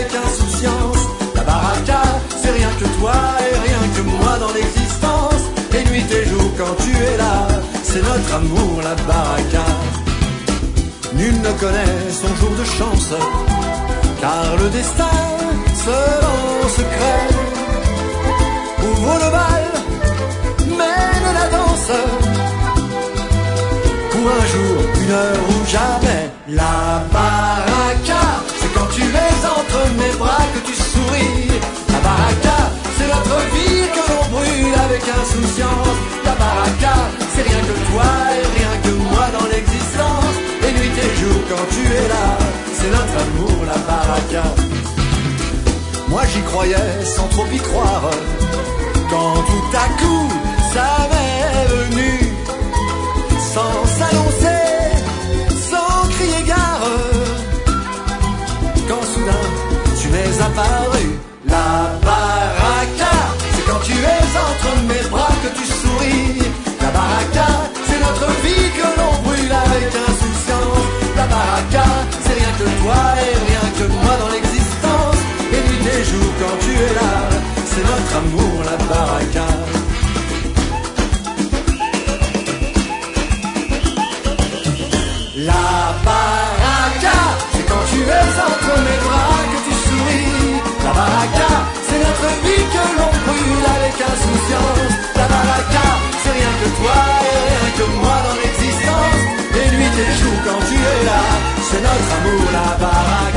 avec insouciance. La baraka, c'est rien que toi et rien que moi dans l'existence. Et nuit et jour quand tu es là, c'est notre amour la baraka. Nul ne connaît son jour de chance, car le destin seul en secret ouvre le bal, mène la danse, pour un jour, une heure ou jamais. La baraka, c'est quand tu es entre mes bras que tu souris. La baraka, c'est notre vie que l'on brûle avec insouciance. La baraka, c'est rien que toi et rien que moi dans l'existence. Et nuit et jour quand tu es là, c'est notre amour la baraka. Moi j'y croyais sans trop y croire, quand tout à coup ça m'est venu, sans s'annoncer, sans crier gare, quand soudain tu m'es apparu. La baraka, c'est quand tu es entre mes bras que tu souris. La baraka, c'est notre vie que l'on brûle avec insouciance. La baraka, c'est rien que toi et rien que moi dans l'existence. Et nuit et jour quand tu es là, c'est notre amour la baraka. La baraka, c'est quand tu es entre mes bras que tu souris. La baraka, c'est notre vie que l'on brûle avec insouciance. La baraka, c'est rien que toi et rien que moi dans l'existence. Et nuit et jour quand tu es là, c'est notre amour la baraka.